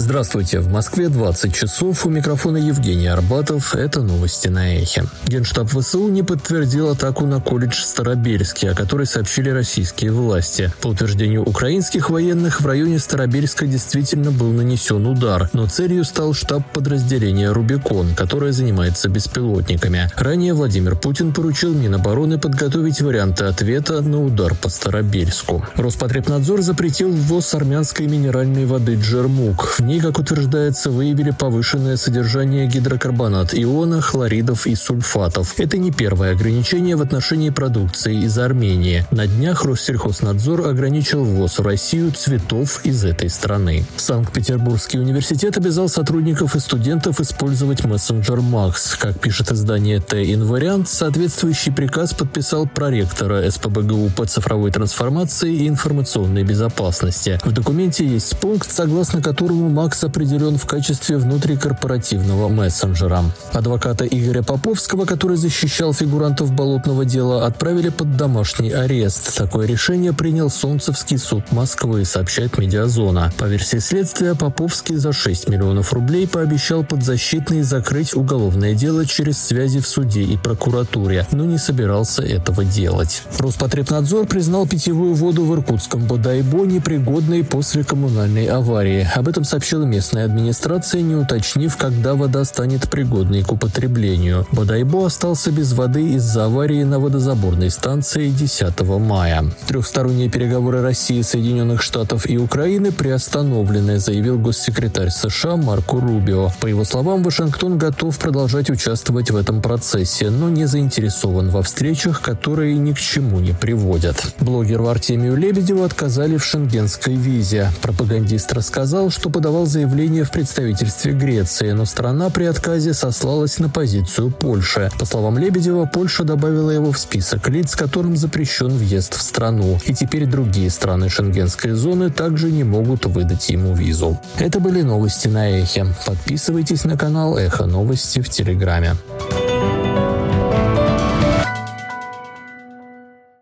Здравствуйте, в Москве 20 часов, у микрофона Евгений Арбатов, это новости на Эхе. Генштаб ВСУ не подтвердил атаку на колледж в Старобельске, о которой сообщили российские власти. По утверждению украинских военных, в районе Старобельска действительно был нанесен удар, но целью стал штаб подразделения «Рубикон», которое занимается беспилотниками. Ранее Владимир Путин поручил Минобороны подготовить варианты ответа на удар по Старобельску. Роспотребнадзор запретил ввоз армянской минеральной воды «Джермук». В ней, как утверждается, выявили повышенное содержание гидрокарбонат иона, хлоридов и сульфатов. Это не первое ограничение в отношении продукции из Армении. На днях Россельхознадзор ограничил ввоз в Россию цветов из этой страны. Санкт-Петербургский университет обязал сотрудников и студентов использовать мессенджер Макс. Как пишет издание Т-Инвариант, соответствующий приказ подписал проректора СПбГУ по цифровой трансформации и информационной безопасности. В документе есть пункт, согласно которому Макс определен в качестве внутрикорпоративного мессенджера. Адвоката Игоря Поповского, который защищал фигурантов болотного дела, отправили под домашний арест. Такое решение принял Солнцевский суд Москвы, сообщает Медиазона. По версии следствия, Поповский за 6 миллионов рублей пообещал подзащитный закрыть уголовное дело через связи в суде и прокуратуре, но не собирался этого делать. Роспотребнадзор признал питьевую воду в иркутском Бодайбо непригодной после коммунальной аварии. Об этом сообщила местная администрация, не уточнив, когда вода станет пригодной к употреблению. Бодайбо остался без воды из-за аварии на водозаборной станции 10 мая. Трехсторонние переговоры России, Соединенных Штатов и Украины приостановлены, заявил госсекретарь США Марко Рубио. По его словам, Вашингтон готов продолжать участвовать в этом процессе, но не заинтересован во встречах, которые ни к чему не приводят. Блогеру Артемию Лебедеву отказали в шенгенской визе. Пропагандист рассказал, что подавал заявление в представительстве Греции, но страна при отказе сослалась на позицию Польши. По словам Лебедева, Польша добавила его в список лиц, которым запрещен въезд в страну. И теперь другие страны шенгенской зоны также не могут выдать ему визу. Это были новости на Эхе. Подписывайтесь на канал Эхо Новости в Телеграме.